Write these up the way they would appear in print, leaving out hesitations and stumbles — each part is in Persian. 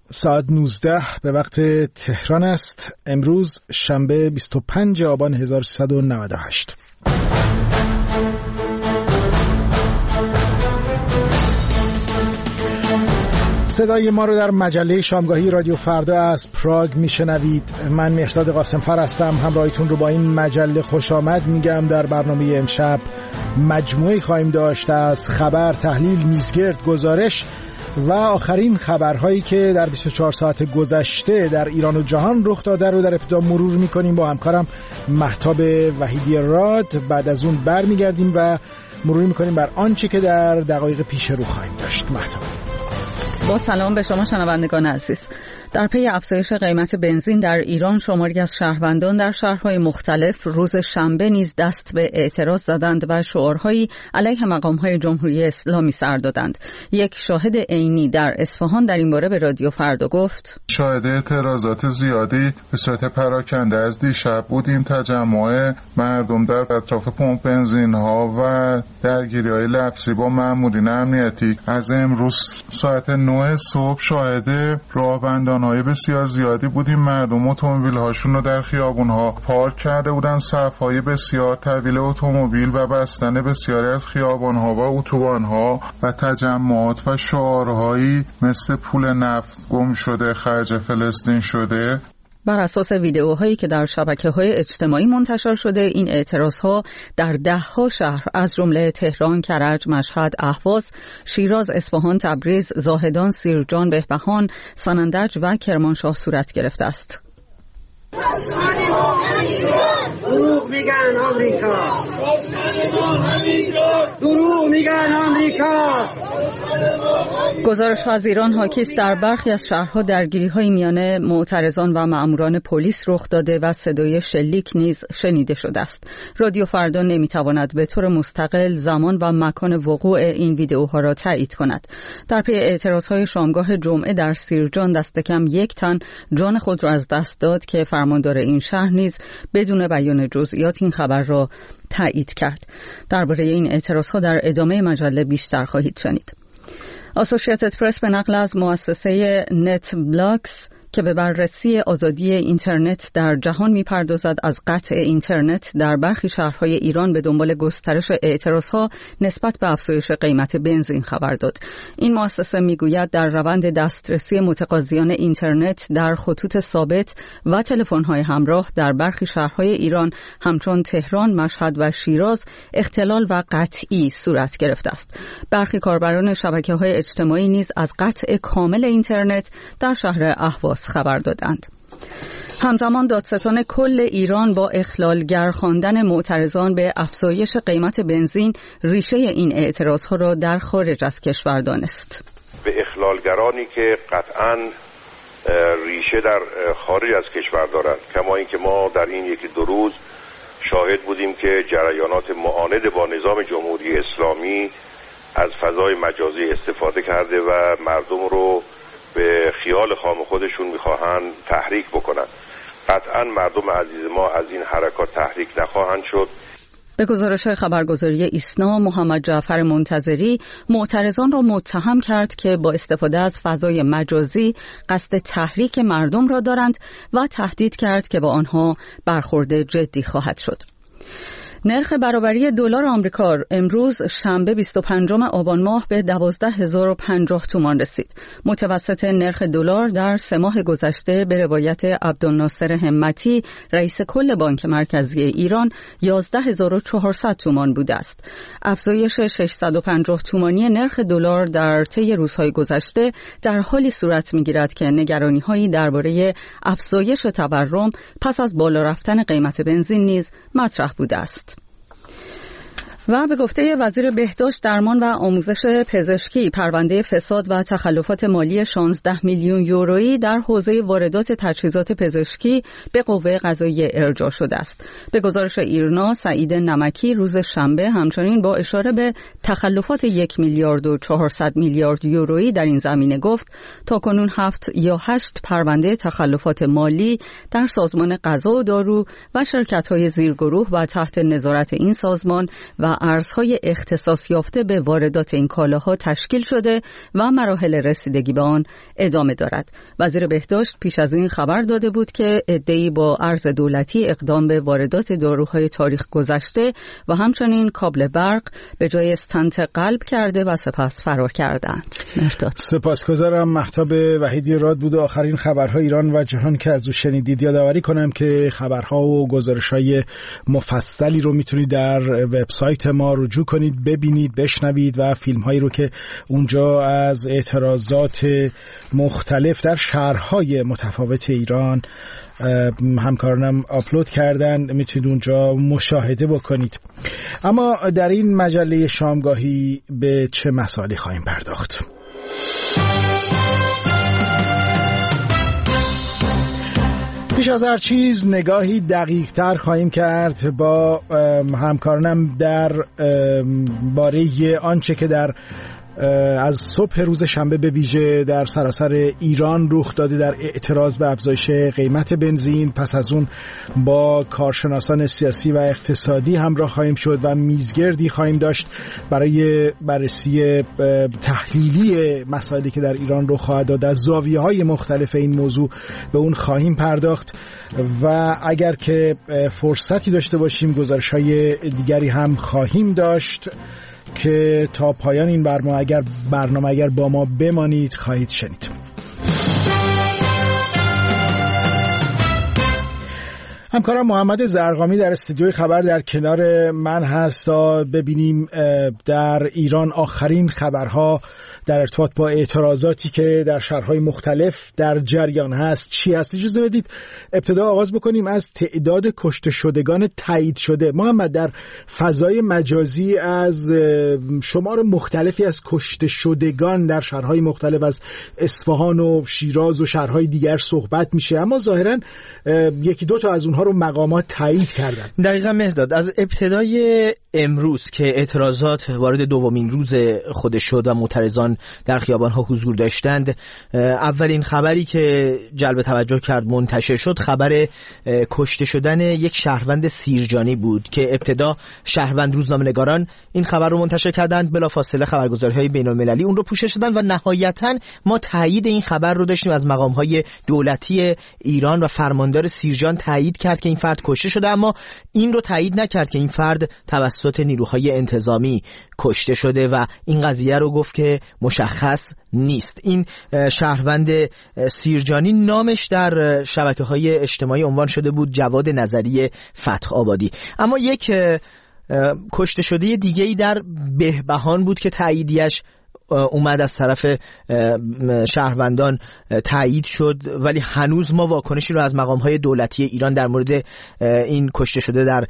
ساعت 19 به وقت تهران است. امروز شنبه 25 آبان 1398. صدای ما رو در مجله شامگاهی رادیو فردا از پراگ میشنوید. من مهرداد قاسمفر هستم. همراهیتون رو با این مجله خوش آمد میگم. در برنامه امشب مجموعه خواهیم داشت از خبر، تحلیل، میزگرد، گزارش و آخرین خبرهایی که در 24 ساعت گذشته در ایران و جهان رخ داده رو در ابتدا مرور میکنیم با همکارم مهتاب وحیدی راد. بعد از اون برمیگردیم و مرور میکنیم بر آنچه که در دقایق پیش رو خواهیم داشت. مهتاب. با سلام به شما شنوندگان عزیز. در پی افزایش قیمت بنزین در ایران شماری از شهروندان در شهرهای مختلف روز شنبه نیز دست به اعتراض زدند و شعارهایی علیه مقام‌های جمهوری اسلامی سر دادند. یک شاهد عینی در اصفهان در این باره به رادیو فردا گفت: شاهد اعتراضات زیادی به صورت پراکنده از دیشب بودیم. تجمع مردم در اطراف پمپ بنزین‌ها و درگیری‌های لفظی با مامورین امنیتی از امروز ساعت 9 صبح شاهد راهبندان‌های بسیار زیادی بودیم. مردم اتومبیل‌هاشون رو در خیابون‌ها پارک کرده بودن. صف‌های بسیار طویل اتومبیل و بستن بسیاری از خیابان‌ها و اتوبان‌ها و تجمعات و شعارهایی مثل پول نفت گم شده، خرج فلسطین شده. بر اساس ویدئوهایی که در شبکه‌های اجتماعی منتشر شده، این اعتراضها در ده‌ها شهر از جمله تهران، کرج، مشهد، اهواز، شیراز، اصفهان، تبریز، زاهدان، سیرجان، بهبهان، سنندج و کرمانشاه صورت گرفته است. دروغ میگن آمریکا، دروغ میگن آمریکا. گزارش از ایران حاکی است در برخی از شهرها درگیری‌های میان معترضان و ماموران پلیس رخ داده و صدای شلیک نیز شنیده شده است. رادیو فردا نمیتواند به طور مستقل زمان و مکان وقوع این ویدئوها را تایید کند. در پی اعتراضهای شامگاه جمعه در سیرجان دست کم یک تن جان خود را از دست داد که فرماندار این شهر نیز بدون بیان جزئیات این خبر را تایید کرد. درباره این اعتراضها در ادامه مجله بیشتر خواهید شنید. اسوسییتد پرس به نقل از مؤسسه نت بلاکس که به بررسی آزادی اینترنت در جهان می‌پردازد از قطع اینترنت در برخی شهرهای ایران به دنبال گسترش اعتراضها نسبت به افزایش قیمت بنزین خبر داد. این مؤسسه می‌گوید در روند دسترسی متقاضیان اینترنت در خطوط ثابت و تلفن‌های همراه در برخی شهرهای ایران همچون تهران، مشهد و شیراز اختلال و قطعی صورت گرفته است. برخی کاربران شبکه‌های اجتماعی نیز از قطع کامل اینترنت در شهر اهواز خبر دادند. همزمان دادستان کل ایران با اخلالگر خواندن معترضان به افزایش قیمت بنزین ریشه این اعتراضها را در خارج از کشور دانست. به اخلالگرانی که قطعاً ریشه در خارج از کشور دارند، کما اینکه ما در این یکی دو روز شاهد بودیم که جریانات معاند با نظام جمهوری اسلامی از فضای مجازی استفاده کرده و مردم رو به خیال خام خودشون میخواهند تحریک بکنند. قطعا مردم عزیز ما از این حرکات تحریک نخواهند شد. به گزارش خبرگزاری ایسنا، محمد جعفر منتظری معترضان را متهم کرد که با استفاده از فضای مجازی قصد تحریک مردم را دارند و تهدید کرد که با آنها برخورد جدی خواهد شد. نرخ برابری دلار آمریکا امروز شنبه 25 آبان ماه به 12050 تومان رسید. متوسط نرخ دلار در 3 ماه گذشته به روایت عبدالناصر همتی رئیس کل بانک مرکزی ایران 11400 تومان بوده است. افزایش 650 تومانی نرخ دلار در طی روزهای گذشته در حالی صورت می‌گیرد که نگرانی‌هایی درباره افزایش تورم پس از بالا رفتن قیمت بنزین نیز مطرح بوده است. و به گفته وزیر بهداشت، درمان و آموزش پزشکی، پرونده فساد و تخلفات مالی 16 میلیون یورویی در حوزه واردات تجهیزات پزشکی به قوه قضاییه ارجاع شده است. به گزارش ایرنا، سعید نمکی روز شنبه همچنین با اشاره به تخلفات 1 میلیارد و 400 میلیارد یورویی در این زمینه گفت تاکنون 7 یا 8 پرونده تخلفات مالی در سازمان غذا و دارو و شرکت‌های زیرگروه و تحت نظارت این سازمان و ارزهای اختصاص یافته به واردات این کالاها تشکیل شده و مراحل رسیدگی به آن ادامه دارد. وزیر بهداشت پیش از این خبر داده بود که عده‌ای با ارز دولتی اقدام به واردات داروهای تاریخ گذشته و همچنین کابل برق به جای استنت قلب کرده و سپس فرار کردند. سپاسگزارم. مهتاب وحیدی راد بود. آخرین خبرهای ایران و جهان که از او شنیدید. یادآوری کنم که خبرها و گزارش‌های مفصلی رو میتونید در وبسایت ما رجوع کنید، ببینید، بشنوید و فیلم‌هایی رو که اونجا از اعتراضات مختلف در شهرهای متفاوت ایران همکارانم آپلود کردن، میتونید اونجا مشاهده بکنید. اما در این مجله شامگاهی به چه مسائلی خواهیم پرداخت؟ پیش از هر چیز نگاهی دقیق تر خواهیم کرد با همکارانم در باره آنچه که در از صبح روز شنبه به ویژه در سراسر ایران رخ داده در اعتراض به افزایش قیمت بنزین. پس از اون با کارشناسان سیاسی و اقتصادی همراه خواهیم شد و میزگردی خواهیم داشت برای بررسی تحلیلی مسائلی که در ایران رخ خواهد داد. از زاویه‌های مختلف این موضوع به اون خواهیم پرداخت و اگر که فرصتی داشته باشیم گزارش‌های دیگری هم خواهیم داشت که تا پایان این برنامه اگر با ما بمانید خواهید شنید. همکارم محمد زرقامی در استودیوی خبر در کنار من هست تا ببینیم در ایران آخرین خبرها در ارتباط با اعتراضاتی که در شهرهای مختلف در جریان هست چی هست. اجازه بدید ابتدا آغاز بکنیم از تعداد کشته شدگان تایید شده. محمد، در فضای مجازی از شمار مختلفی از کشته شدگان در شهرهای مختلف از اصفهان و شیراز و شهرهای دیگر صحبت میشه، اما ظاهراً یکی دو تا از اونها رو مقامات تایید کردن. دقیقاً مهداد، از ابتدای امروز که اعتراضات وارد دومین روز خودش شد و معترضان در خیابان‌ها حضور داشتند، اولین خبری که جلب توجه کرد منتشر شد خبر کشته شدن یک شهروند سیرجانی بود که ابتدا شهروند روزنامه‌نگاران این خبر رو منتشر کردند، بلافاصله خبرگزاری‌های بین‌المللی اون رو پوشش دادن و نهایتاً ما تایید این خبر رو داشتیم از مقام‌های دولتی ایران و فرماندار سیرجان تایید کرد که این فرد کشته شده، اما این رو تایید نکرد که این فرد توسط نیروهای انتظامی کشته شده و این قضیه رو گفت که مشخص نیست. این شهروند سیرجانی نامش در شبکه‌های اجتماعی عنوان شده بود جواد نظری فتح آبادی. اما یک کشته شده دیگه‌ای در بهبهان بود که تاییدیش اومد از طرف شهروندان تایید شد، ولی هنوز ما واکنشی رو از مقام‌های دولتی ایران در مورد این کشته شده در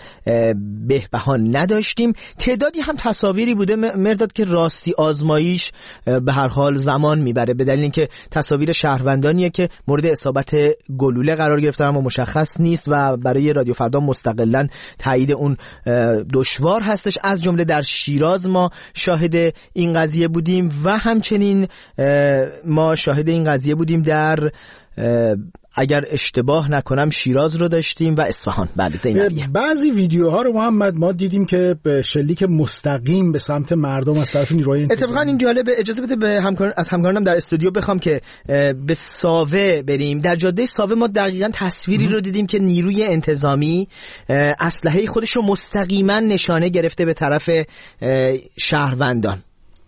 بهبهان نداشتیم. تعدادی هم تصاویری بوده مرداد که راستی آزماییش به هر حال زمان میبره، به دلیل اینکه تصاویر شهروندانیه که مورد اصابت گلوله قرار گرفتن اما مشخص نیست و برای رادیو فردا مستقلاً تایید اون دشوار هستش. از جمله در شیراز ما شاهد این قضیه بودیم و همچنین ما شاهد این قضیه بودیم در اگر اشتباه نکنم شیراز رو داشتیم و اصفهان. بله زینبیه. بعضی ویدیوها رو محمد ما دیدیم که به شلیک مستقیم به سمت مردم از طرف نیروهای انتظامی. اتفاقا این جالبه، اجازه بده به از همکارانم در استودیو بخوام که به ساوه بریم. در جاده ساوه ما دقیقاً تصویری رو دیدیم که نیروی انتظامی اسلحه خودش رو مستقیما نشانه گرفته به طرف شهروندان.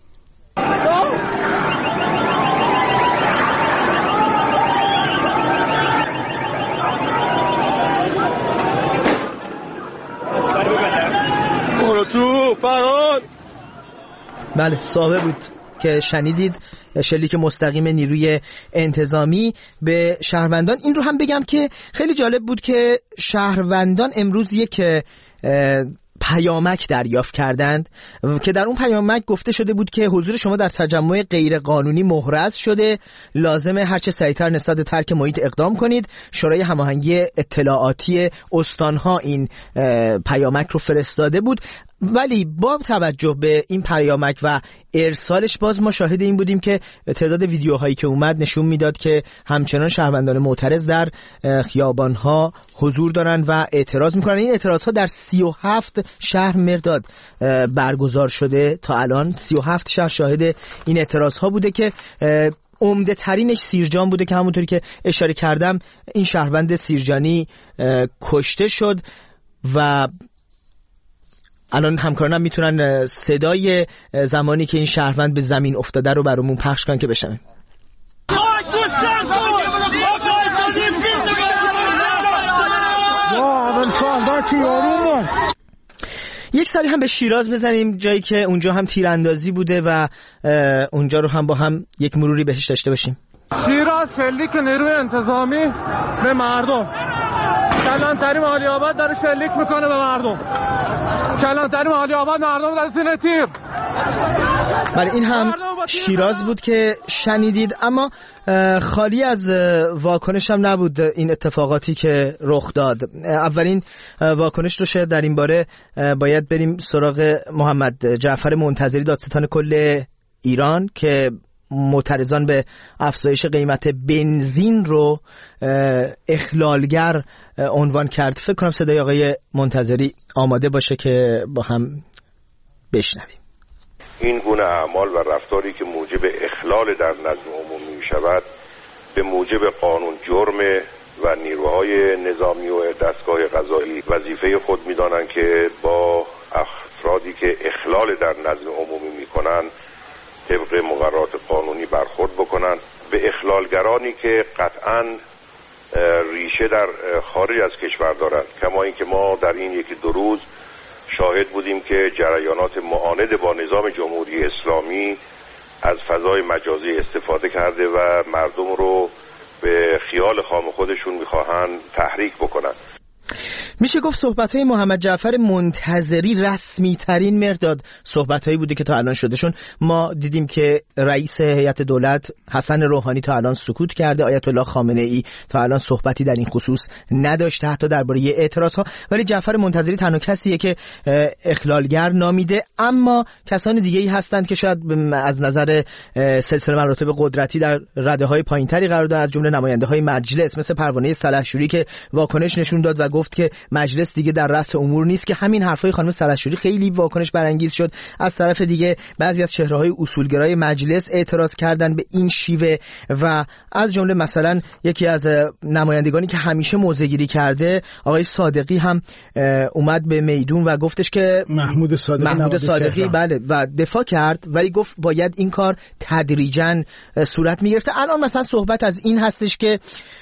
بله ساوه بود که شنیدید، شلیک مستقیم نیروی انتظامی به شهروندان. این رو هم بگم که خیلی جالب بود که شهروندان امروز یک پیامک دریافت کردند که در اون پیامک گفته شده بود که حضور شما در تجمع غیر قانونی محرز شده، لازمه هرچه سریعتر نسبت به ترک محیط اقدام کنید. شورای هماهنگی اطلاعاتی استانها این پیامک رو فرستاده بود. ولی با توجه به این پیامک و ارسالش باز ما شاهد این بودیم که تعداد ویدیوهایی که اومد نشون میداد که همچنان شهروندان معترض در خیابانها حضور دارن و اعتراض میکنن. این اعتراضها در 37 شهر مرداد برگزار شده. تا الان 37 شهر شاهد این اعتراضها بوده که عمده ترینش سیرجان بوده که همونطوری که اشاره کردم این شهروند سیرجانی کشته شد و الان همکارانم میتونن صدای زمانی که این شهروند به زمین افتاده رو برامون پخش کنن که بشنویم. یک سری هم به شیراز بزنیم، جایی که اونجا هم تیراندازی بوده و اونجا رو هم با هم یک مروری بهش داشته باشیم. شیراز شلیک نیروی انتظامی به مردم. کلانتری عالی آباد داره شلیک میکنه به مردم. کلانتری عالی آباد مردم در زیر تیر. برای این هم شیراز بود که شنیدید، اما خالی از واکنش هم نبود این اتفاقاتی که رخ داد. اولین واکنش رو شاید در این باره باید بریم سراغ محمد جعفر منتظری، دادستان کل ایران، که معترضان به افزایش قیمت بنزین رو اخلالگر عنوان کرد. فکر کنم صدای آقای منتظری آماده باشه که با هم بشنویم. این گونه اعمال و رفتاری که موجب اخلال در نظم عمومی می شود به موجب قانون جرم و نیروهای نظامی و دستگاه قضایی وظیفه خود می دانند که با افرادی که اخلال در نظم عمومی می کنند طبق مقررات قانونی برخورد بکنند. به اخلالگرانی که قطعاً ریشه در خارج از کشور دارند، کما اینکه ما در این یکی دو روز شاهد بودیم که جریانات معاند با نظام جمهوری اسلامی از فضای مجازی استفاده کرده و مردم رو به خیال خام خودشون میخواهند تحریک بکنند. میشه گفت صحبت‌های محمد جعفر منتظری رسمی ترین مرداد صحبت‌هایی بوده که تا الان شده، چون ما دیدیم که رئیس هیئت دولت حسن روحانی تا الان سکوت کرده، آیت الله خامنه‌ای تا الان صحبتی در این خصوص نداشته حتی درباره اعتراض‌ها، ولی جعفر منتظری تنها کسیه که اخلالگر نامیده. اما کسان دیگه‌ای هستند که شاید از نظر سلسله مراتب قدرتی در رده‌های پایین‌تری قرار دارند، از جمله نماینده‌های مجلس مثل پروانه سلحشوری که واکنش نشون داد و گفت که مجلس دیگه در رأس امور نیست، که همین حرفای خانم سلحشوری خیلی واکنش برانگیز شد. از طرف دیگه بعضی از چهره‌های اصولگرای مجلس اعتراض کردن به این شیوه و از جمله مثلا یکی از نمایندگانی که همیشه موضع‌گیری کرده آقای صادقی هم اومد به میدون و گفتش که محمود صادقی بله و دفاع کرد، ولی گفت باید این کار تدریجاً صورت می‌گرفته. الان مثلا صحبت از این هستش که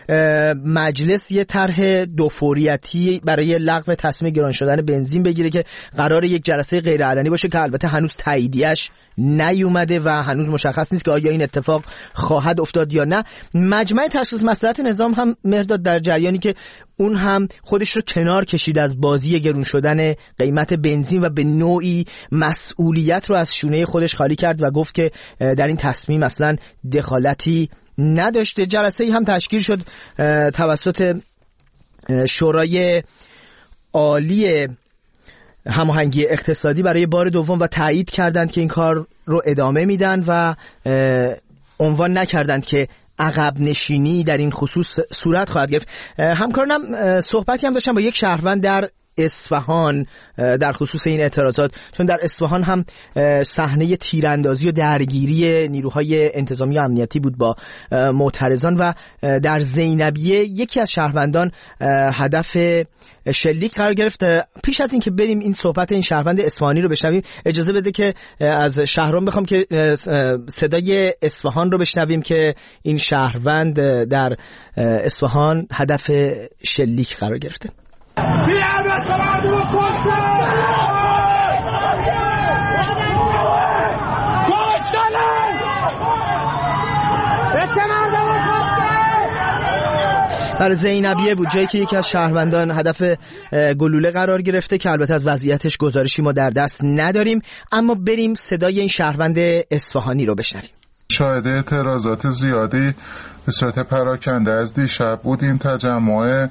مجلس یه طرح دوفوریتی برای لغو تصمیم گران شدن بنزین بگیره که قرار یک جلسه غیرعلنی باشه که البته هنوز تاییدیش نیومده و هنوز مشخص نیست که آیا این اتفاق خواهد افتاد یا نه. مجمع تشخیص مصلحت نظام هم مرداد در جریانی که اون هم خودش رو کنار کشید از بازی گرون شدن قیمت بنزین و به نوعی مسئولیت رو از شونه خودش خالی کرد و گفت که در این تصمیم اصلا دخالتی نداشته. جلسه‌ای هم تشکیل شد توسط شورای عالی هماهنگی اقتصادی برای بار دوم و تایید کردند که این کار رو ادامه میدن و عنوان نکردند که عقب نشینی در این خصوص صورت خواهد گرفت. همکارانم صحبتی هم داشتن با یک شهروند در اصفهان در خصوص این اعتراضات، چون در اصفهان هم صحنه تیراندازی و درگیری نیروهای انتظامی و امنیتی بود با معترضان و در زینبیه یکی از شهروندان هدف شلیک قرار گرفت. پیش از این که بریم این صحبت این شهروند اصفهانی رو بشنویم، اجازه بده که از شهرام بخوام که صدای اصفهان رو بشنویم که این شهروند در اصفهان هدف شلیک قرار گرفته. در زینبیه بود، جایی که یکی از شهروندان هدف گلوله قرار گرفته که البته از وضعیتش گزارشی ما در دست نداریم، اما بریم صدای این شهروند اصفهانی رو بشنویم. شاهد اعتراضات زیادی به صورت پراکنده از دیشب بود. این تجمع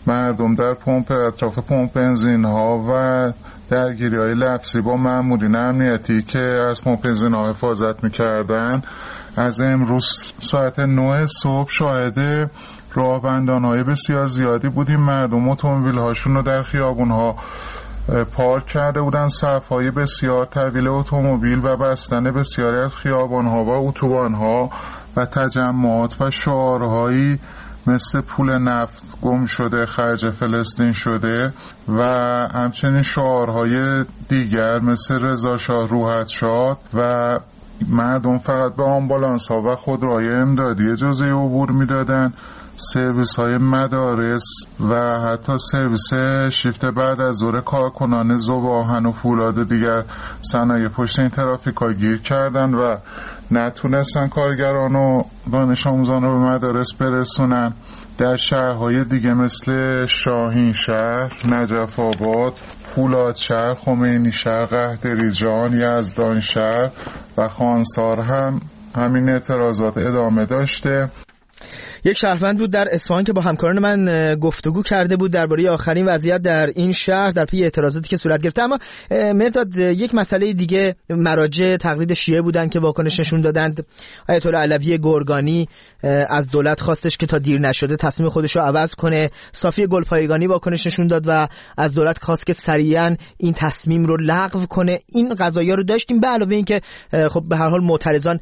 مردم در اطراف پمپ بنزین ها و درگیری های لفظی با مامورین امنیتی که از پمپ بنزین ها حفاظت میکردن از امروز ساعت 9 صبح شاهد راهبندان های بسیار زیادی بودیم. مردم اتومبیل هاشون رو در خیابون ها پارک کرده بودن، صف های بسیار طویل اتومبیل و بستن بسیاری از خیابان ها و اتوبان ها و تجمعات و شعارهایی مثل پول نفت گم شده، خرج فلسطین شده و همچنین شعارهای دیگر مثل رضا شاه روحت شاد و مردم فقط به آمبولانس ها و خودروهای امدادی اجازه عبور میدادن. سرویس های مدارس و حتی سرویس شیفت بعد از ظهر کارکنان ذوب آهن و فولاد و دیگر صنایع پشت این ترافیک ها گیر کردن و نتونستن کارگران و دانش آموزان رو به مدارس برسونن. در شهرهای دیگه مثل شاهین شهر، نجف آباد، فولاد شهر، خمینی شهر، قهدریجان، یزدان شهر و خانسار هم همین اعتراضات ادامه داشته. یک شهروند بود در اصفهان که با همکاران من گفتگو کرده بود درباره آخرین وضعیت در این شهر در پی اعتراضاتی که صورت گرفته. اما مرداد، یک مسئله دیگه، مراجع تقلید شیعه بودند که واکنش نشون دادند. آیت الله علوی گرگانی از دولت خواستش که تا دیر نشده تصمیم خودش رو عوض کنه. صافی گلپایگانی واکنش نشون داد و از دولت خواست که سریعا این تصمیم رو لغو کنه. این قضایا رو داشتیم، به علاوه این که خب به هر حال معترضان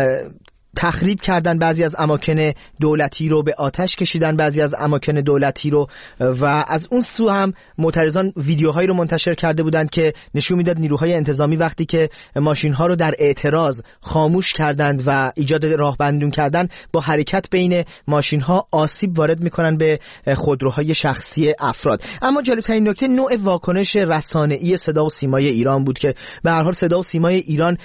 تخریب کردن بعضی از اماکن دولتی رو، به آتش کشیدن بعضی از اماکن دولتی رو و از اون سو هم معترضان ویدیوهایی رو منتشر کرده بودند که نشون میداد نیروهای انتظامی وقتی که ماشین‌ها رو در اعتراض خاموش کردند و ایجاد راهبندون کردن، با حرکت بین ماشین‌ها آسیب وارد میکنن به خودروهای شخصی افراد. اما جالب‌ترین نکته نوع واکنش رسانه‌ای صدا و سیمای ایران بود که به هر حال صدا و سیمای ایران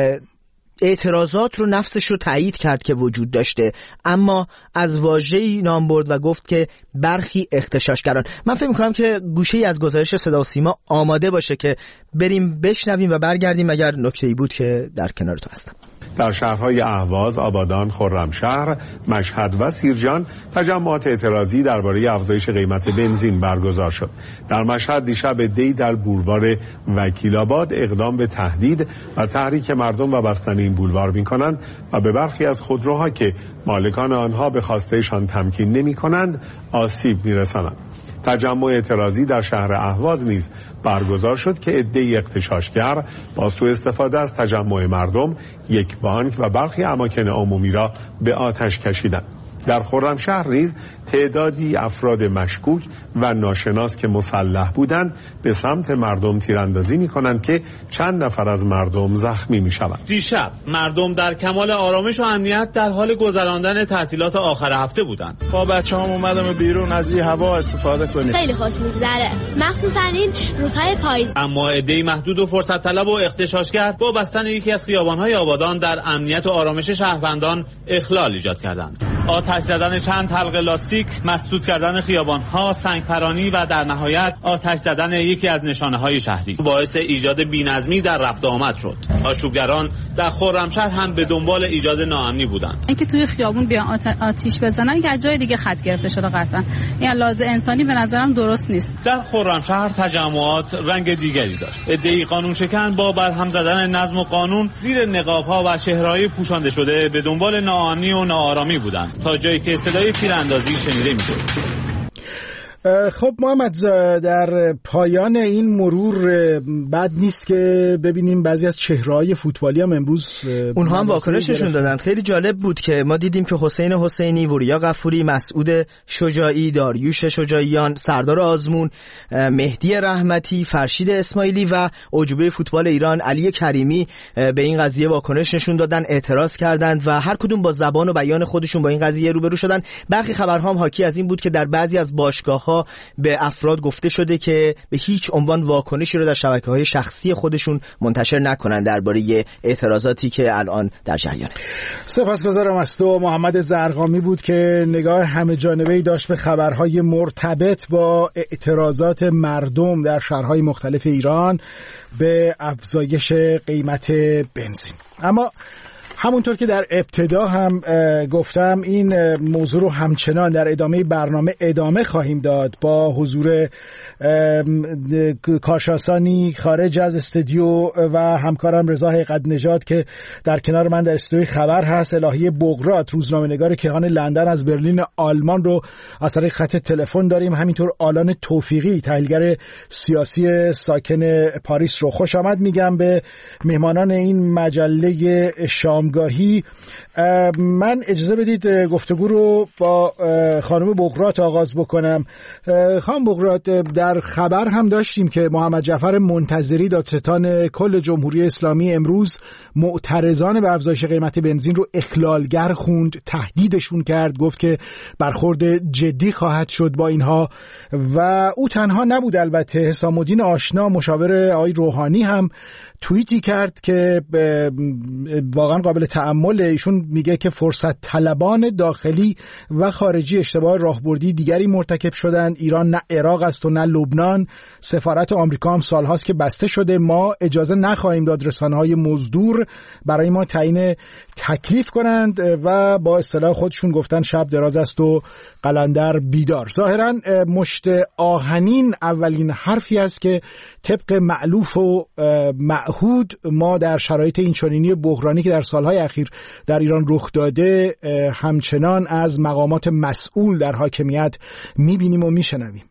اعتراضات رو نفسش رو تایید کرد که وجود داشته، اما از واژه‌ای نام برد و گفت که برخی اغتشاشگران. من فکر می‌کنم که گوشه‌ای از گزارش صدا و سیما آماده باشه که بریم بشنویم و برگردیم اگر نکته‌ای بود که در کنار تو هستم. در شهرهای اهواز، آبادان، خرمشهر، مشهد و سیرجان تجمعات اعتراضی درباره افزایش قیمت بنزین برگزار شد. در مشهد دیشب دی در بولوار وکیل آباد اقدام به تهدید و تحریک مردم و بستن این بولوار می‌کنند و به برخی از خودروها که مالکان آنها به خواستهشان تمکین نمی‌کنند آسیب می‌رسانند. تجمع اعتراضی در شهر اهواز نیز برگزار شد که عده‌ای اغتشاشگر با سوء استفاده از تجمع مردم یک بانک و برخی اماکن عمومی را به آتش کشیدند. در خرمشهر نیز تعدادی افراد مشکوک و ناشناس که مسلح بودند به سمت مردم تیراندازی می‌کنند که چند نفر از مردم زخمی می‌شوند. دیشب مردم در کمال آرامش و امنیت در حال گذراندن تعطیلات آخر هفته بودند. با بچه‌هام اومدم بیرون از این هوا استفاده کنیم. خیلی خوش می‌گذره، مخصوصاً این روزهای پاییز. اما عده‌ای محدود و فرصت طلب و اغتشاشگر با بستن یکی از خیابان‌های آبادان در امنیت و آرامش شهروندان اخلال ایجاد کردند. آتش زدن چند حلقه لاستیک، مسدود کردن خیابان‌ها، سنگپرانی و در نهایت آتش زدن یکی از نشانه‌های شهری باعث ایجاد بی‌نظمی در رفت و آمد شد. آشوبگران در خرمشهر هم به دنبال ایجاد ناامنی بودند. اینکه توی خیابون بیان آتش بزنن که از جای دیگه خط گرفته شده قطعا. این لازم انسانی به نظرم درست نیست. در خرمشهر تجمعات رنگ دیگری داشت. عده‌ای قانون شکن با برهم زدن نظم و قانون زیر نقاب‌ها و چهره‌های پوشانده شده به دنبال ناامنی و ناآرامی بودند تا جایی که صدای تیراندازی شنیده می‌شد. خب محمد، در پایان این مرور بد نیست که ببینیم بعضی از چهره‌های فوتبالی هم امروز اونها هم واکنششون دادن. خیلی جالب بود که ما دیدیم که حسین حسینی، وریا غفوری، مسعود شجاعی، داریوش شجاعیان، سردار آزمون، مهدی رحمتی، فرشید اسماعیلی و عجوبه فوتبال ایران علی کریمی به این قضیه واکنش نشون دادن، اعتراض کردند و هر کدوم با زبان و بیان خودشون با این قضیه روبرو شدن. برخی خبرها هم حاکی از این بود که در بعضی از باشگاه‌ها به افراد گفته شده که به هیچ عنوان واکنشی رو در شبکه‌های شخصی خودشون منتشر نکنن درباره اعتراضاتی که الان در جریانه. سپاسگزارم از تو. محمد زرقامی بود که نگاه همه جانبه‌ای داشت به خبرهای مرتبط با اعتراضات مردم در شهرهای مختلف ایران به افزایش قیمت بنزین. اما همونطور که در ابتدا هم گفتم این موضوع رو همچنان در ادامه برنامه ادامه خواهیم داد با حضور کارشناسانی خارج از استودیو و همکارم رضا حقیقت نژاد که در کنار من در استودیوی خبر هست. الهی بغرات روزنامه‌نگار کیهان لندن از برلین آلمان رو از طریق خط تلفن داریم. همینطور آلان توفیقی تحلیلگر سیاسی ساکن پاریس رو خوش آمد میگم به مهمانان این مجله شامگاهی. من اجازه بدید گفتگو رو با خانم بغرات آغاز بکنم. خانم بغرات، در خبر هم داشتیم که محمد جعفر منتظری دادستان کل جمهوری اسلامی امروز معترضان به افزایش قیمت بنزین رو اخلالگر خوند، تهدیدشون کرد، گفت که برخورد جدی خواهد شد با اینها. و او تنها نبود، البته حسام الدین آشنا مشاور آقای روحانی هم توییتی کرد که واقعا قابل تأمل. ایشون میگه که فرصت طلبان داخلی و خارجی اشتباه راهبردی دیگری مرتکب شدند. ایران نه عراق است و نه لبنان. سفارت آمریکا هم سالهاست که بسته شده. ما اجازه نخواهیم داد رسانه‌های مزدور برای ما تعیین تکلیف کنند و با اصطلاح خودشون گفتن شب دراز است و قلندر بیدار. ظاهرا مشت آهنین اولین حرفی است که طبق مألوف و معهود ما در شرایط این چنینی بحرانی که در سالهای اخیر در ایران رخ داده همچنان از مقامات مسئول در حاکمیت میبینیم و میشنویم.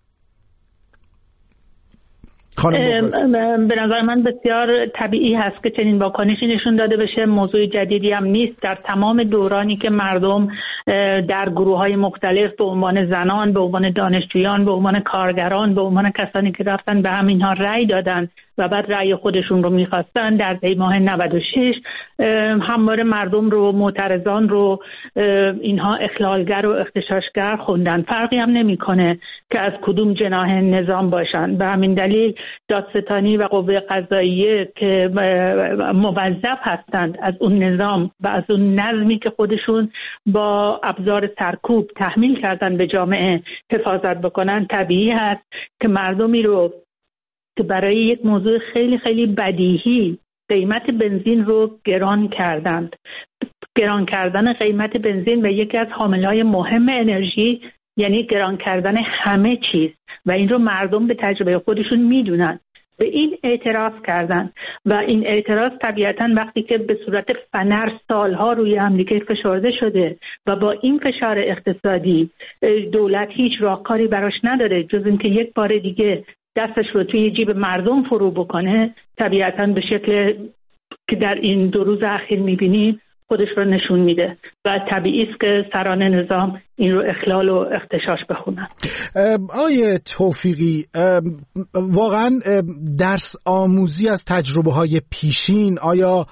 به نظر من بسیار طبیعی هست که چنین واکنشی نشون داده بشه. موضوع جدیدی هم نیست. در تمام دورانی که مردم در گروه‌های مختلف به عنوان زنان، به عنوان دانشجویان، به عنوان کارگران، به عنوان کسانی که رفتن به همینها رأی دادن و بعد رأی خودشون رو می‌خواستن در دی ماه 96 همواره مردم رو، معترضان رو اینها اخلالگر و اغتشاشگر خوندن. فرقی هم نمی‌کنه که از کدوم جناح نظام باشن. به همین دلیل دادستانی و قوه قضاییه که موظف هستند از اون نظام و از اون نظمی که خودشون با ابزار سرکوب تحمیل کردن به جامعه حفاظت بکنن، طبیعی هست که مردمی رو که برای یک موضوع خیلی خیلی بدیهی قیمت بنزین رو گران کردند. گران کردن قیمت بنزین به یکی از عامل‌های مهم انرژی یعنی گران کردن همه چیز و این رو مردم به تجربه خودشون میدونن. به این اعتراض کردن و این اعتراض طبیعتاً وقتی که به صورت فنر سالها روی امریکا فشرده شده و با این فشار اقتصادی دولت هیچ راهکاری براش نداره جز اینکه یک بار دیگه دستش رو توی جیب مردم فرو بکنه، طبیعتاً به شکل که در این 2 روز اخیر می‌بینیم خودش رو نشون میده و طبیعی است که سران نظام این رو اخلال و اغتشاش بخونن. آیه توفیقی، واقعا درس آموزی از تجربه های پیشین آیا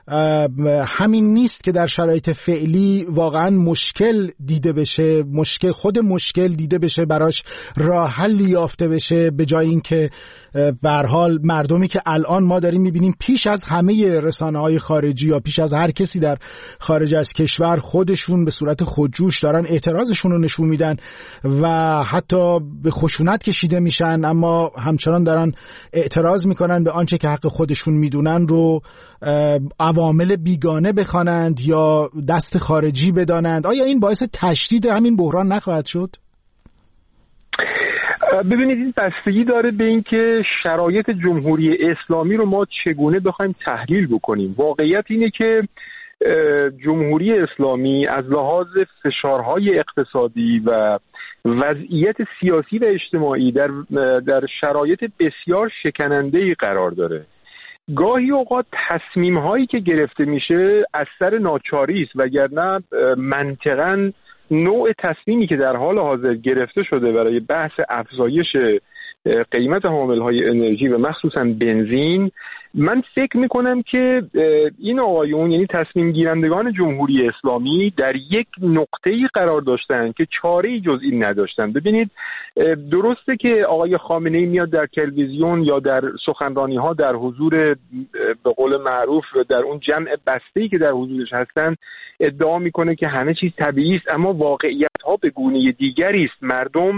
همین نیست که در شرایط فعلی واقعا مشکل دیده بشه، مشکل دیده بشه، براش راه حل یافته بشه، به جای اینکه به هر حال مردمی که الان ما داریم میبینیم پیش از همه رسانه‌های خارجی یا پیش از هر کسی در خارج از کشور خودشون به صورت خودجوش دارن اعتراضشون رو نشون میدن و حتی به خشونت کشیده میشن، اما همچنان دارن اعتراض میکنن به آنچه که حق خودشون میدونن رو عوامل بیگانه بخوانند یا دست خارجی بدانند. آیا این باعث تشدید همین بحران نخواهد شد؟ ببینید این بستگی داره به این که شرایط جمهوری اسلامی رو ما چگونه بخوایم تحلیل بکنیم. واقعیت اینه که جمهوری اسلامی از لحاظ فشارهای اقتصادی و وضعیت سیاسی و اجتماعی در شرایط بسیار شکننده‌ای قرار داره. گاهی اوقات تصمیم‌هایی که گرفته میشه از سر ناچاری است، وگرنه منطقاً نوع تصمیمی که در حال حاضر گرفته شده برای بحث افزایش قیمت حامل‌های انرژی و مخصوصاً بنزین، من فکر میکنم که این آقایون یعنی تصمیم گیرندگان جمهوری اسلامی در یک نقطه‌ای قرار داشتن که چاره‌ای جز این نداشتن. ببینید درسته که آقای خامنه‌ای میاد در تلویزیون یا در سخنرانی‌ها در حضور به قول معروف در اون جمع بسته‌ای که در حضورش هستن ادعا میکنه که همه چیز طبیعی است، اما واقعیت‌ها به گونه دیگری است. مردم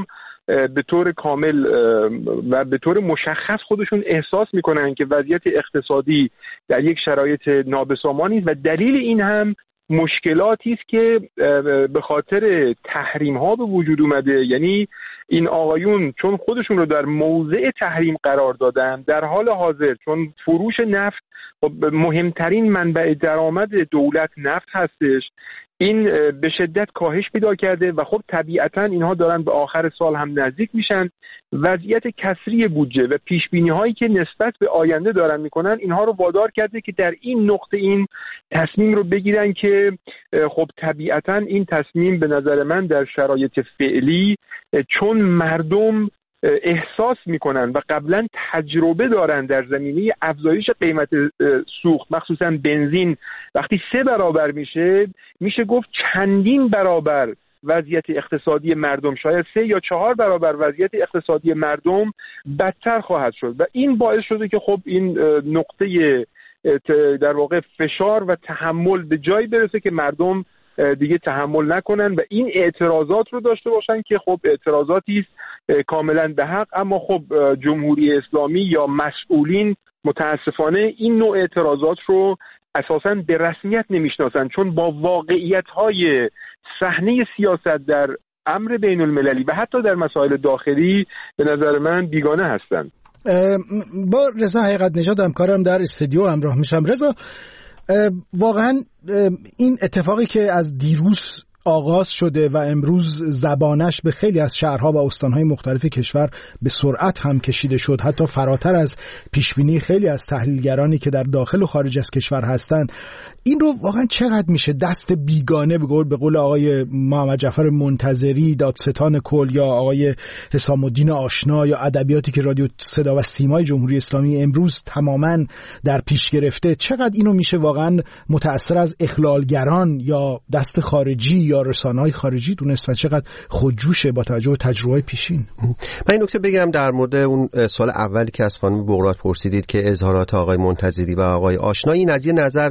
به طور کامل و به طور مشخص خودشون احساس میکنن که وضعیت اقتصادی در یک شرایط نابسامانی است و دلیل این هم مشکلاتی است که به خاطر تحریم ها به وجود اومده. یعنی این آقایون چون خودشون رو در موضع تحریم قرار دادن، در حال حاضر چون فروش نفت مهمترین منبع درآمد دولت نفت هستش، این به شدت کاهش پیدا کرده و خب طبیعتا اینها دارن به آخر سال هم نزدیک میشن. وضعیت کسری بودجه و پیشبینی هایی که نسبت به آینده دارن میکنن اینها رو وادار کرده که در این نقطه این تصمیم رو بگیرن که خب طبیعتا این تصمیم به نظر من در شرایط فعلی چون مردم احساس میکنن و قبلا تجربه دارن در زمینه افزایش قیمت سوخت مخصوصا بنزین وقتی 3 برابر میشه گفت چندین برابر وضعیت اقتصادی مردم، شاید 3 یا 4 برابر وضعیت اقتصادی مردم بدتر خواهد شد و این باعث شده که خب این نقطه در واقع فشار و تحمل به جایی برسه که مردم دیگه تحمل نکنن و این اعتراضات رو داشته باشن که خب اعتراضاتی است کاملا به حق، اما خب جمهوری اسلامی یا مسئولین متاسفانه این نوع اعتراضات رو اساساً به رسمیت نمیشناسن، چون با واقعیت‌های صحنه سیاست در امر بین المللی و حتی در مسائل داخلی به نظر من بیگانه هستند. با رضا حقیقت نژاد همکارم در استودیو همراه میشم. رضا، واقعا این اتفاقی که از دیروز آغاز شده و امروز زبانش به خیلی از شهرها و استانهای مختلف کشور به سرعت هم کشیده شد، حتی فراتر از پیشبینی خیلی از تحلیلگرانی که در داخل و خارج از کشور هستند، این رو واقعا چقدر میشه دست بیگانه به قول آقای محمد جعفر منتظری دادستان کل یا آقای حسام الدین آشنا یا ادبیاتی که رادیو صدا و سیمای جمهوری اسلامی امروز تماما در پیش گرفته، چقدر اینو میشه واقعا متأثر از اخلالگران یا دست خارجی یا رسانه‌های خارجی دونست و چقدر خودجوشه با توجه به تجربه پیشین؟ من این نکته بگم در مورد اون سوال اولی که از خانم بغرات پرسیدید که اظهارات آقای منتظری و آقای آشنا، این از یه نظر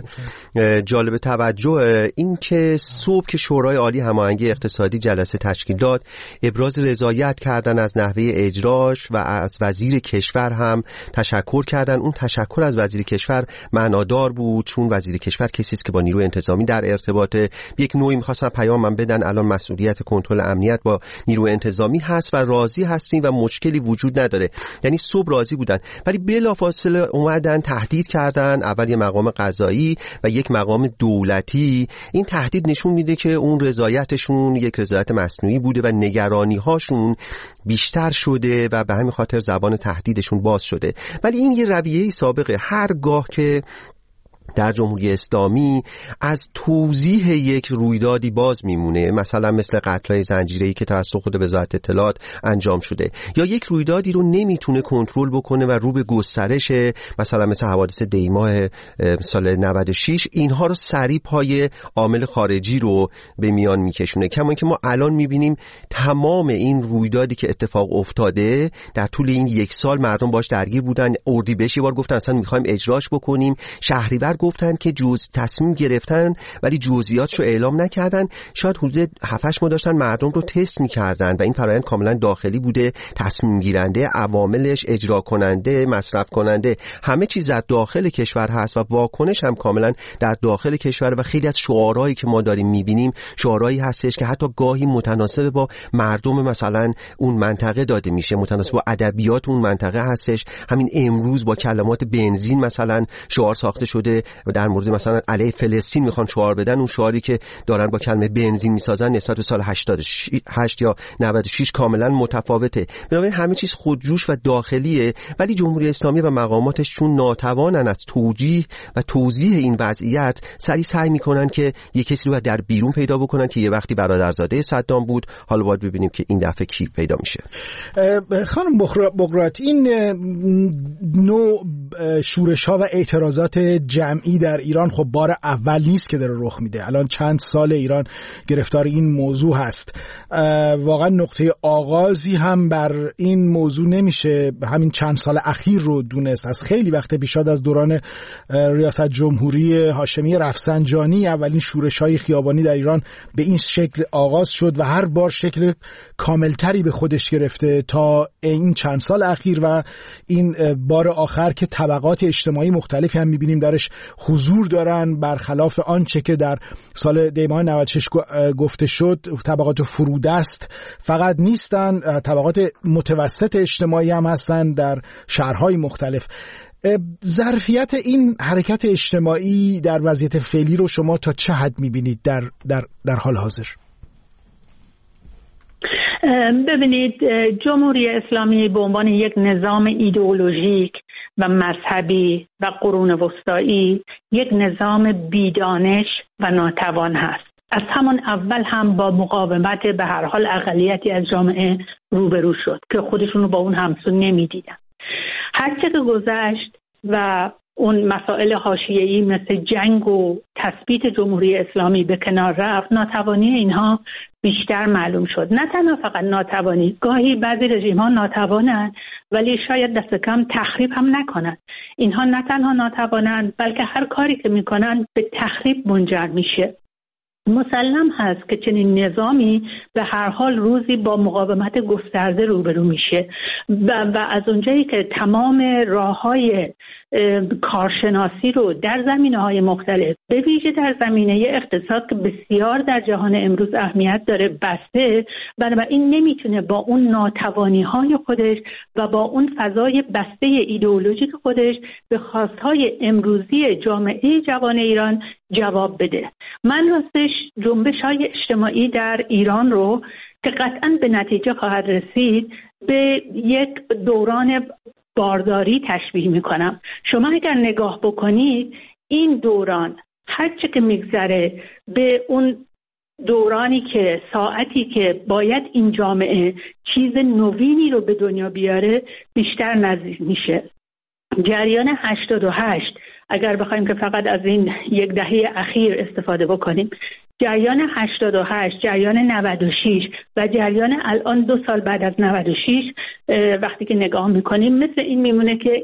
جالب توجه، این که صبح که شورای عالی هماهنگی اقتصادی جلسه تشکیل داد ابراز رضایت کردن از نحوه اجراش و از وزیر کشور هم تشکر کردن. اون تشکر از وزیر کشور معنادار بود، چون وزیر کشور کسی است که با نیروی انتظامی در ارتباطه، یک نوعی می‌خواستن پیام من بدن الان مسئولیت کنترل امنیت با نیروی انتظامی هست و راضی هستیم و مشکلی وجود نداره. یعنی صبح راضی بودن، ولی بلافاصله اومدن تهدید کردن، اول یه مقام قضایی و یک مقام دولتی. این تهدید نشون میده که اون رضایتشون یک رضایت مصنوعی بوده و نگرانی هاشون بیشتر شده و به همین خاطر زبان تهدیدشون باز شده. ولی این یه رویه سابقه، هرگاه که در جمهوری اسلامی از توضیح یک رویدادی باز میمونه، مثلا مثل قتل‌های زنجیره‌ای که توسط خود وزارت اطلاعات انجام شده، یا یک رویدادی رو نمیتونه کنترل بکنه و رو به گسترش، مثلا مثل حوادث دیماه سال 96، اینها رو سریع پای عامل خارجی رو به میان میکشونه. کما اینکه ما الان میبینیم تمام این رویدادی که اتفاق افتاده در طول این 1 سال مردم باش درگیر بودن. اردیبهشت یه بار گفتن اصلا میخوایم اجراش بکنیم، شهریور گفتن که تصمیم گرفتن ولی جزئیاتشو اعلام نکردن. شاید حدود 7-8 ماه داشتن مردم رو تست میکردن و این فرآیند کاملا داخلی بوده، تصمیم گیرنده، عواملش، اجرا کننده، مصرف کننده، همه چیز در داخل کشور هست و واکنش هم کاملا در داخل کشور و خیلی از شعارهایی که ما داریم میبینیم شعارهایی هستش که حتی گاهی متناسب با مردم مثلا اون منطقه داده میشه، متناسب با ادبیات اون منطقه هستش. همین امروز با کلمات بنزین مثلا شعار ساخته شده و در مورد مثلا علیه فلسطین میخوان شعار بدن، اون شعاری که دارن با کلمه بنزین میسازن نسبت به سال 88 یا 96 کاملا متفاوته. بنابراین همه چیز خودجوش و داخلیه، ولی جمهوری اسلامی و مقاماتش چون ناتوانن از توجیه و توضیح این وضعیت، سعی میکنن که یک کسی رو در بیرون پیدا بکنن که یه وقتی برادرزاده صدام بود، حالا باید ببینیم که این دفعه کی پیدا میشه. خانم بغرات، این نوع شورش‌ها و اعتراضات جمعی جمعی در ایران خب بار اول نیست که داره رخ میده. الان چند سال ایران گرفتار این موضوع هست. واقعا نقطه آغازی هم بر این موضوع نمیشه همین چند سال اخیر رو دونست. از خیلی وقت پیش از دوران ریاست جمهوری هاشمی رفسنجانی اولین شورش‌های خیابانی در ایران به این شکل آغاز شد و هر بار شکل کاملتری به خودش گرفته تا این چند سال اخیر و این بار آخر که طبقات اجتماعی مختلفی هم می‌بینیم درش حضور دارن، برخلاف آنچه که در سال دیماه 96 گفته شد. طبقات فرودست فقط نیستن، طبقات متوسط اجتماعی هم هستن در شهرهای مختلف. ظرفیت این حرکت اجتماعی در وضعیت فعلی رو شما تا چه حد می‌بینید در حال حاضر؟ ببینید، جمهوری اسلامی به عنوان یک نظام ایدئولوژیک و مذهبی و قرون وسطایی یک نظام بیدانش و ناتوان هست. از همان اول هم با مقاومت به هر حال اقلیتی از جامعه روبرو شد که خودشون رو با اون همسو نمیدیدن. هرچه که گذشت و اون مسائل حاشیه‌ای مثل جنگ و تثبیت جمهوری اسلامی به کنار رفت، ناتوانی اینها بیشتر معلوم شد. نه تنها فقط ناتوانی، گاهی بعضی رژیم‌ها ناتوانند ولی شاید دست کم تخریب هم نکنند. اینها نه تنها ناتوانند بلکه هر کاری که میکنن به تخریب منجر میشه. مسلم هست که چنین نظامی به هر حال روزی با مقاومت گسترده روبرو میشه و از اونجایی که تمام راه‌های کارشناسی رو در زمینه‌های مختلف به ویژه در زمینه اقتصاد که بسیار در جهان امروز اهمیت داره بسته، بنابراین نمیتونه با اون ناتوانی‌های خودش و با اون فضای بسته ایدئولوژیک خودش به خواست‌های امروزی جامعه جوان ایران جواب بده. من راستش جنبش‌های اجتماعی در ایران رو که قطعاً به نتیجه خواهد رسید به یک دوران بارداری تشبیه میکنم. شما اگر نگاه بکنید این دوران هرچه که میگذره به اون دورانی که ساعتی که باید این جامعه چیز نوینی رو به دنیا بیاره بیشتر نزدیک میشه. جریان 88 اگر بخوایم که فقط از این یک دهه اخیر استفاده بکنیم، جریان 88، جریان 96 و جریان الان 2 سال بعد از 96 وقتی که نگاه میکنیم مثل این میمونه که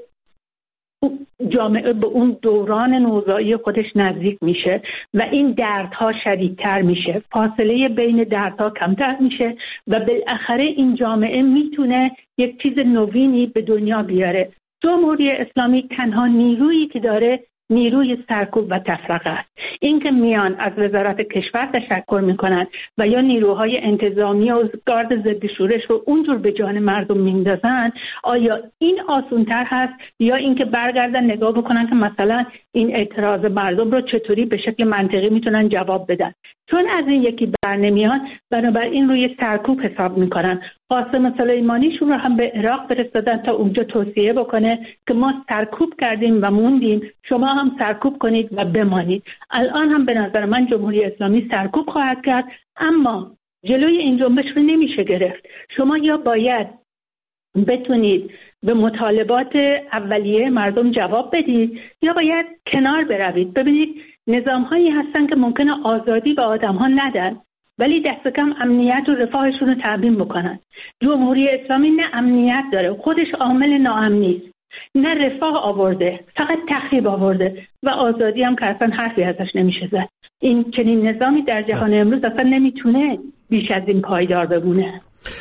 جامعه به اون دوران نوزایی خودش نزدیک میشه و این دردها شدیدتر میشه، فاصله بین دردها کمتر میشه و بالاخره این جامعه میتونه یک چیز نوینی به دنیا بیاره. جمهوری اسلامی تنها نیرویی که داره نیروی سرکوب و تفرقه است. این که میان از وزارت کشور تشکر میکنن و یا نیروهای انتظامی و گارد ضد شورش رو اونجور به جان مردم میندازن، آیا این آسان‌تر هست یا اینکه برگردن نگاه بکنن که مثلا این اعتراض مردم رو چطوری به شکل منطقی میتونن جواب بدن؟ چون از این یکی برنمیان، بنابراین روی سرکوب حساب میکنن. قاسم سلیمانیشون رو هم به عراق فرستادن تا اونجا توصیه بکنه که ما سرکوب کردیم و موندیم، شما هم سرکوب کنید و بمانید. الان هم به نظر من جمهوری اسلامی سرکوب خواهد کرد، اما جلوی این جنبش رو نمیشه گرفت. شما یا باید بتونید به مطالبات اولیه مردم جواب بدید یا باید کنار بروید. ببینید نظام‌هایی هستن که ممکنه آزادی به آدم‌ها ندن ولی دست کم امنیت و رفاهشون رو تامین بکنن. جمهوری اسلامی نه امنیت داره، خودش عامل ناامنی است، نه رفاه آورده، فقط تخریب آورده و آزادی هم که اصلا حرفی ازش نمیشه زد. این چنین نظامی در جهان امروز اصلا نمیتونه بیش از این پایدار بمونه.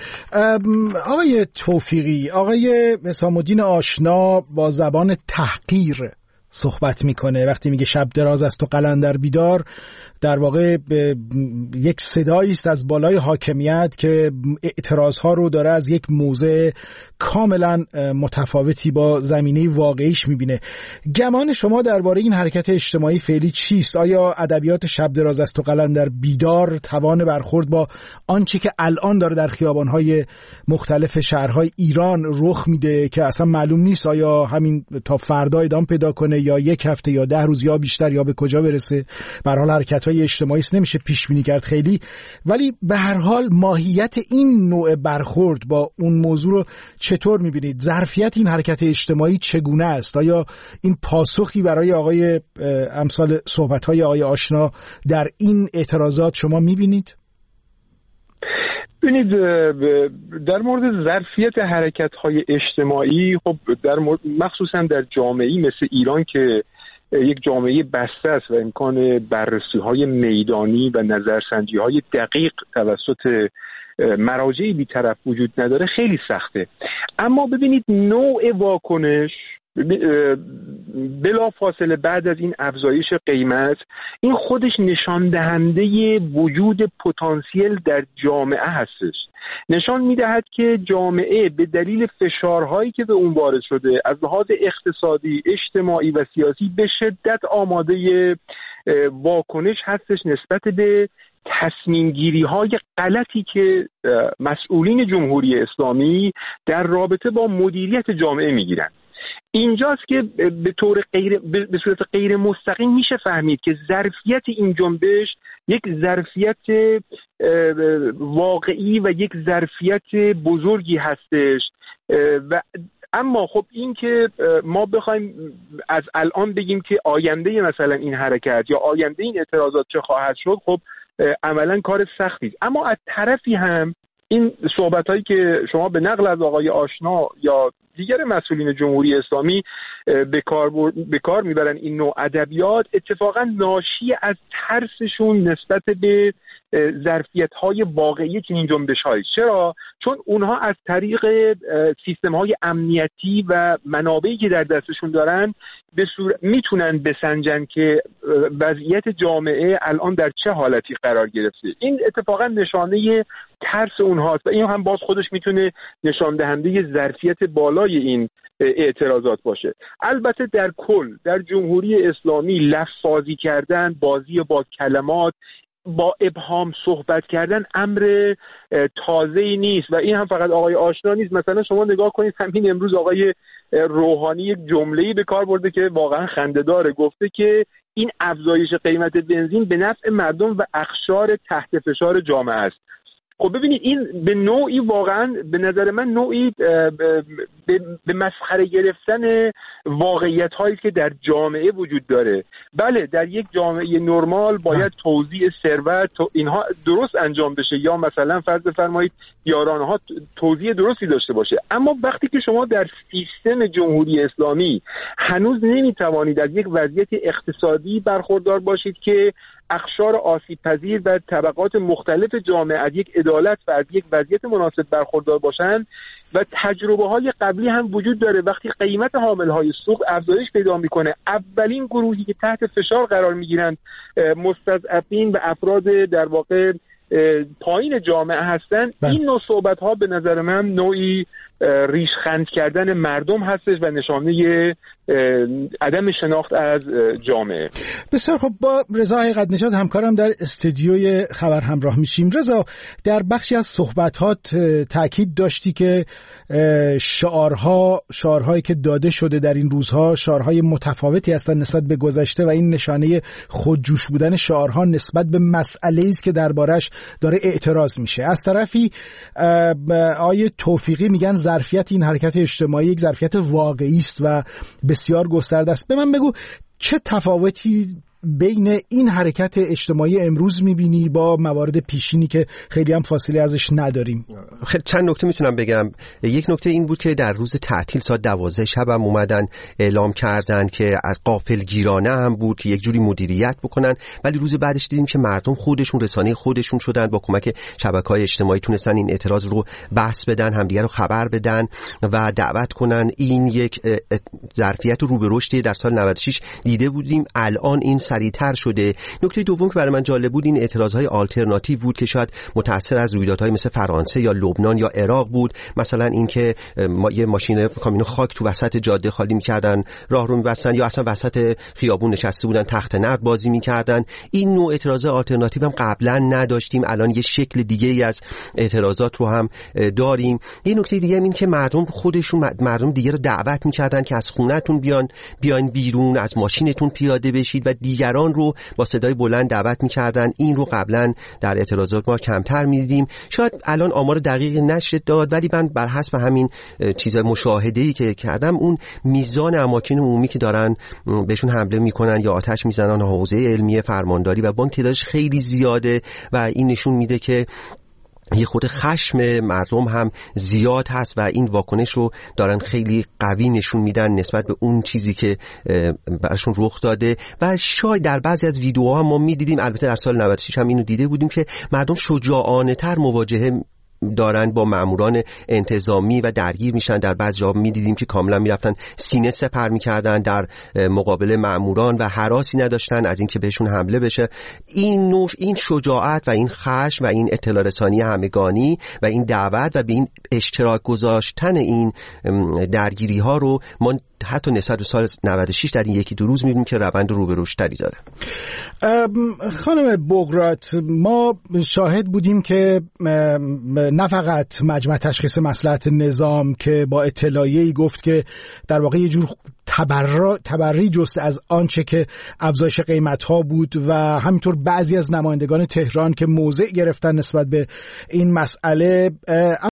آقای توفیقی، آقای حسام الدین آشنا با زبان تحقیر صحبت میکنه وقتی میگه شب دراز است و قلندر بیدار. در واقع یک صدایی است از بالای حاکمیت که اعتراضها رو داره از یک موضع کاملا متفاوتی با زمینه واقعیش میبینه. گمان شما درباره این حرکت اجتماعی فعلی چیست؟ آیا ادبیات شب دراز است و قلندر بیدار توان برخورد با آنچه که الان داره در خیابانهای مختلف شهرهای ایران رخ میده که اصلا معلوم نیست آیا همین تا فردا ادامه پیدا کنه یا 1 هفته یا 10 روز یا بیشتر یا به کجا برسه. به هر حال حرکت‌های اجتماعی است، نمیشه پیش بینی کرد خیلی، ولی به هر حال ماهیت این نوع برخورد با اون موضوع رو چطور می‌بینید؟ ظرفیت این حرکت اجتماعی چگونه است؟ آیا این پاسخی برای آقای امثال صحبت‌های آقای آشنا در این اعتراضات شما می‌بینید؟ ببینید، در مورد ظرفیت حرکت‌های اجتماعی، خب مخصوصا در جامعه‌ای مثل ایران که یک جامعه بسته است و امکان بررسی‌های میدانی و نظرسنجی‌های دقیق توسط مراجع بی‌طرف وجود نداره، خیلی سخته. اما ببینید نوع واکنش بلا فاصله بعد از این افزایش قیمت، این خودش نشان دهنده وجود پتانسیل در جامعه هستش. نشان میدهد که جامعه به دلیل فشارهایی که به اون وارد شده از لحاظ اقتصادی، اجتماعی و سیاسی به شدت آماده واکنش هستش نسبت به تصمیم گیری های غلطی که مسئولین جمهوری اسلامی در رابطه با مدیریت جامعه میگیرن. اینجاست که به صورت غیر مستقیم میشه فهمید که ظرفیت این جنبش یک ظرفیت واقعی و یک ظرفیت بزرگی هستش. و اما خب این که ما بخوایم از الان بگیم که آینده مثلا این حرکت یا آینده این اعتراضات چه خواهد شد، خب عملا کار سختی است. اما از طرفی هم این صحبت‌هایی که شما به نقل از آقای آشنا یا دیگر مسئولین جمهوری اسلامی به کار میبرن این نوع ادبیات، اتفاقا ناشی از ترسشون نسبت به ظرفیت‌های واقعی چنین جنبش‌هایی. چرا؟ چون اونها از طریق سیستم‌های امنیتی و منابعی که در دستشون دارن میتونن بسنجن که وضعیت جامعه الان در چه حالتی قرار گرفته. این اتفاقا نشانه ترس اونهاست و این هم باز خودش میتونه نشان دهنده ظرفیت بالای این اعتراضات باشه. البته در کل در جمهوری اسلامی لفظ‌بازی کردن، بازی با کلمات، با ابهام صحبت کردن امر تازه‌ای نیست و این هم فقط آقای آشنا نیست. مثلا شما نگاه کنید همین امروز آقای روحانی یک جمله‌ای به کار برده که واقعا خنده‌داره، گفته که این افزایش قیمت بنزین به نفع مردم و اقشار تحت فشار جامعه است. خب ببینید این به نوعی واقعا به نظر من نوعی به مسخره گرفتن واقعیت هایی که در جامعه وجود داره. بله در یک جامعه نرمال باید توزیع ثروت اینها درست انجام بشه یا مثلا فرض بفرمایید یارانه ها توزیع درستی داشته باشه، اما وقتی که شما در سیستم جمهوری اسلامی هنوز نمیتوانید از یک وضعیت اقتصادی برخوردار باشید که اقشار آسیب پذیر و طبقات مختلف جامعه از یک عدالت و از یک وضعیت مناسب برخوردار باشند و تجربه های قبلی هم وجود داره، وقتی قیمت حامل های سوق افزایش پیدا میکنه اولین گروهی که تحت فشار قرار میگیرند مستضعفین و افراد در واقع پایین جامعه هستند. این نوع صحبت ها به نظر من نوعی ریشخند کردن مردم هستش و نشانه عدم شناخت از جامعه. بسیار خب، با رضا حقیقت نژاد همکارم در استودیوی خبر همراه میشیم. رضا، در بخشی از صحبتات تاکید داشتی که شعارهایی که داده شده در این روزها شعارهای متفاوتی هستند نسبت به گذشته و این نشانه خودجوش بودن شعارها نسبت به مسئله‌ای است که دربارش داره اعتراض میشه. از طرفی آیه توفیقی میگن ظرفیت این حرکت اجتماعی یک ظرفیت واقعی است و بسیار گسترده است. به من بگو چه تفاوتی بین این حرکت اجتماعی امروز میبینی با موارد پیشینی که خیلی هم فاصله ازش نداریم؟ خیلی چند نکته میتونم بگم. یک نکته این بود که در روز تعطیل ساعت 12 شب هم اومدن اعلام کردن که از غافلگیرانه هم بود که یک جوری مدیریت بکنن، ولی روز بعدش دیدیم که مردم خودشون رسانه خودشون شدن، با کمک شبکه‌های اجتماعی تونستن این اعتراض رو بحث بدن، همدیگه رو خبر بدن و دعوت کنن. این یک ظرفیت رو به رشد در سال 96 دیده بودیم. الان این سریعتر شده. نکته دوم که برای من جالب بود این اعتراضهای آلترناتیو بود که شاید متأثر از رویدادهای مثل فرانسه یا لبنان یا عراق بود. مثلا اینکه یه ماشین کامیون خاک تو وسط جاده خالی می‌کردن، راهرو می‌بستن، یا اصلا وسط خیابون نشسته بودن تخت نرد بازی می‌کردن. این نوع اعتراضات آلترناتیو هم قبلا نداشتیم، الان یه شکل دیگه‌ای از اعتراضات رو هم داریم. یه نکته دیگه این که مردم دیگه رو دعوت می‌کردن که از خونه‌تون بیاین بیرون، از ماشینتون پیاده بشید و دیگران رو با صدای بلند دعوت می‌کردن. این رو قبلا در اعتراضات ما کمتر می‌دیدیم. شاید الان آمار دقیقی نشه داد، ولی من بر حسب همین چیز مشاهده‌ای که کردم اون میزان اماکن عمومی که دارن بهشون حمله میکنن یا آتش میزنن، حوزه علمی، فرمانداری و بانک تعدادش خیلی زیاده و این نشون میده که یه خود خشم مردم هم زیاد هست و این واکنش رو دارن خیلی قوی نشون میدن نسبت به اون چیزی که براشون رخ داده. و شاید در بعضی از ویدیوها ما میدیدیم، البته در سال 96 هم اینو دیده بودیم، که مردم شجاعانه تر مواجهه دارن با ماموران انتظامی و درگیر میشن. در بعضی جاها میدیدیم که کاملا میرفتن سینه سپر میکردن در مقابل ماموران و هراسی نداشتن از اینکه بهشون حمله بشه. این شجاعت و این خشم و این اطلاع رسانی همگانی و این دعوت و به این اشتراک گذاشتن این درگیری ها رو ما حتی نسبت به سال 96 در این یکی دو روز می‌بینیم که روند رو به رشدی داره. خانم بقراط، ما شاهد بودیم که نه فقط مجمع تشخیص مصلحت نظام که با اطلاعیه‌ای گفت که در واقع یه جور تبری جست از آنچه که افزایش قیمت‌ها بود و همینطور بعضی از نمایندگان تهران که موضع گرفتن نسبت به این مسئله،